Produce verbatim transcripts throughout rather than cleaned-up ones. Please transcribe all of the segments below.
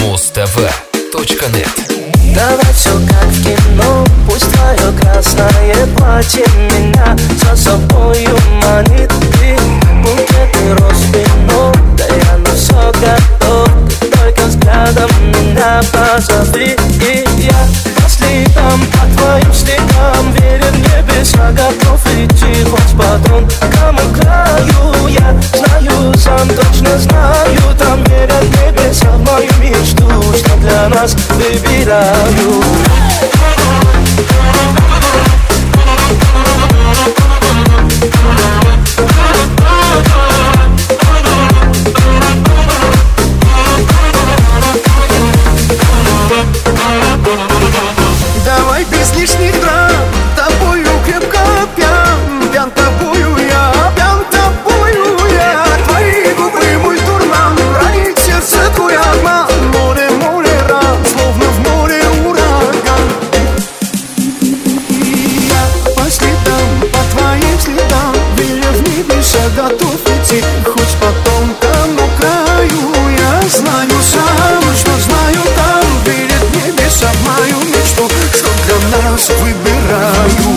муз тв точка нет. Давай все как в кино, пусть твое красное платье меня за собою манит. И букеты роз вино, да я на все готов. Ты только взглядом меня позови, и я по следам, по твоим следам, верен в небеса, готов идти хоть по тонкому краю. Я знаю, сам точно знаю, там верят небеса в мою мечту, что для нас выбираю. Давай без лишних драм, тобою крепко пьян, пьян тобою я, пьян тобою я. Твои губы мой дурман, ранит сердце твой обман. Море, море ран, словно в море ураган. Я по следам, по твоим следам, веря в небеса, готов идти хоть по тонкому краю. Я знаю сам, что знаю там, верят в небеса в мою мечту, что для нас выбираю.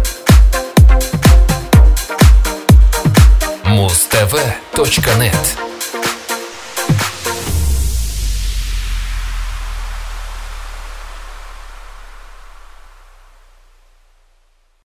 муз тв точка нет.